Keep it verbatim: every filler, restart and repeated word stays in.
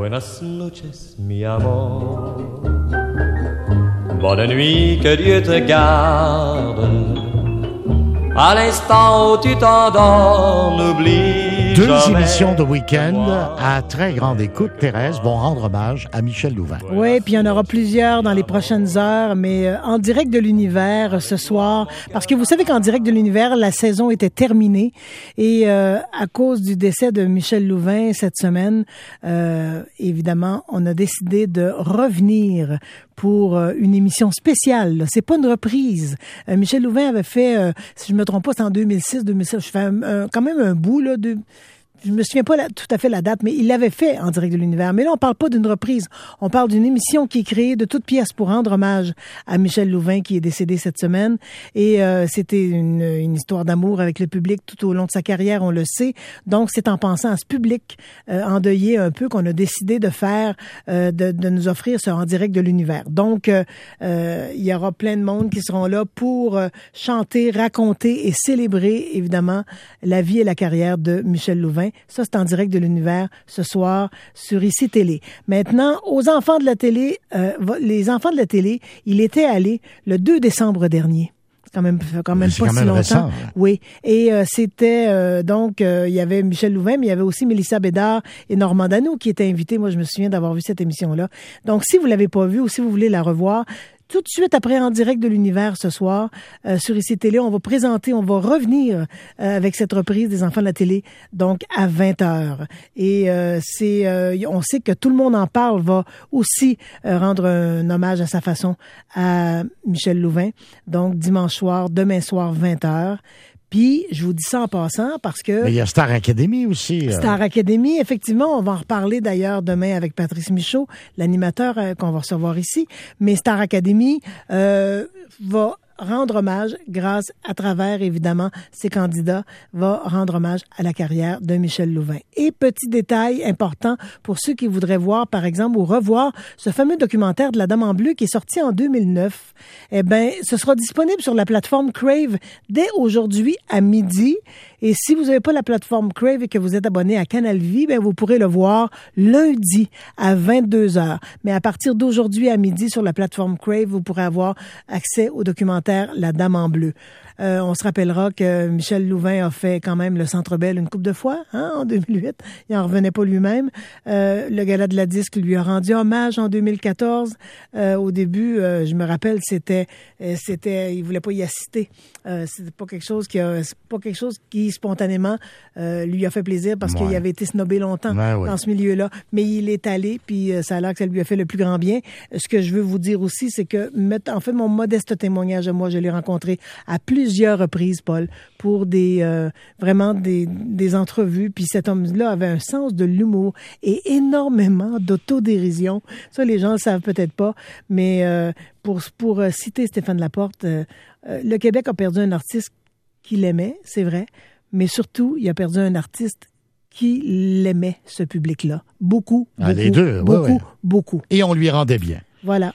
Buenas noches, mi amor. Bonne nuit, que Dieu te garde. À l'instant où tu t'endors, n'oublie Deux jamais émissions de week-end à très grande écoute, Thérèse, vont rendre hommage à Michel Louvain. Oui, puis il y en aura plusieurs dans les prochaines heures, mais euh, en direct de l'univers ce soir, parce que vous savez qu'en direct de l'univers, la saison était terminée et euh, à cause du décès de Michel Louvain cette semaine, euh, évidemment, on a décidé de revenir pour euh, une émission spéciale. Là. C'est pas une reprise. Euh, Michel Louvain avait fait, euh, si je me trompe pas, c'est en deux mille six, deux mille sept, je fais un, un, quand même un bout, là, de... Je me souviens pas la, tout à fait la date, mais il l'avait fait en direct de l'univers. Mais là, on parle pas d'une reprise. On parle d'une émission qui est créée de toutes pièces pour rendre hommage à Michel Louvain, qui est décédé cette semaine. Et euh, c'était une, une histoire d'amour avec le public tout au long de sa carrière, on le sait. Donc, c'est en pensant à ce public euh, endeuillé un peu qu'on a décidé de faire, euh, de, de nous offrir ce en direct de l'univers. Donc, euh, euh, il y aura plein de monde qui seront là pour euh, chanter, raconter et célébrer, évidemment, la vie et la carrière de Michel Louvain. Ça, c'est en direct de l'univers ce soir sur Ici Télé. Maintenant, aux enfants de la télé, euh, les enfants de la télé, il était allé le deux décembre dernier. C'est quand même, quand même c'est pas quand si même longtemps. récent, hein. Oui. Et euh, c'était euh, donc, euh, il y avait Michel Louvain, mais il y avait aussi Mélissa Bédard et Normand Dano qui étaient invités. Moi, je me souviens d'avoir vu cette émission-là. Donc, si vous l'avez pas vue ou si vous voulez la revoir, tout de suite après En direct de l'univers ce soir, euh, sur Ici Télé, on va présenter, on va revenir euh, avec cette reprise des enfants de la télé, donc à vingt heures. Et euh, c'est, euh, on sait que Tout le monde en parle va aussi euh, rendre un hommage à sa façon à Michel Louvain. Donc dimanche soir, demain soir, vingt heures. Puis, je vous dis ça en passant parce que... Mais il y a Star Academy aussi. Euh... Star Academy, effectivement, on va en reparler d'ailleurs demain avec Patrice Michaud, l'animateur euh, qu'on va recevoir ici. Mais Star Academy euh, va rendre hommage, grâce à travers, évidemment, ses candidats, va rendre hommage à la carrière de Michel Louvain. Et petit détail important pour ceux qui voudraient voir, par exemple, ou revoir ce fameux documentaire de la Dame en bleu qui est sorti en deux mille neuf, eh bien, ce sera disponible sur la plateforme Crave dès aujourd'hui à midi. Et si vous n'avez pas la plateforme Crave et que vous êtes abonné à Canal Vie, ben vous pourrez le voir lundi à vingt-deux heures. Mais à partir d'aujourd'hui à midi sur la plateforme Crave, vous pourrez avoir accès au documentaire La Dame en bleu. Euh, on se rappellera que Michel Louvain a fait quand même le Centre Bell une couple de fois, hein, en deux mille huit. Il en revenait pas lui-même. Euh, le Gala de la Disque lui a rendu hommage en deux mille quatorze. Euh, au début, euh, je me rappelle, c'était, euh, c'était, il voulait pas y assister. Euh, c'était pas quelque chose qui a, c'est pas quelque chose qui spontanément euh, lui a fait plaisir parce ouais. qu'il avait été snobé longtemps ouais, ouais. dans ce milieu-là. Mais il est allé, puis euh, ça a l'air que ça lui a fait le plus grand bien. Ce que je veux vous dire aussi, c'est que, en fait, mon modeste témoignage, moi, je l'ai rencontré à plusieurs plusieurs reprises, Paul, pour des euh, vraiment des, des entrevues. Puis cet homme-là avait un sens de l'humour et énormément d'autodérision. Ça, les gens le savent peut-être pas, mais euh, pour, pour euh, citer Stéphane Laporte, euh, euh, le Québec a perdu un artiste qu'il aimait, c'est vrai, mais surtout, il a perdu un artiste qui l'aimait, ce public-là. Beaucoup, ah, beaucoup, les deux, beaucoup, ouais, ouais. beaucoup. Et on lui rendait bien. Voilà.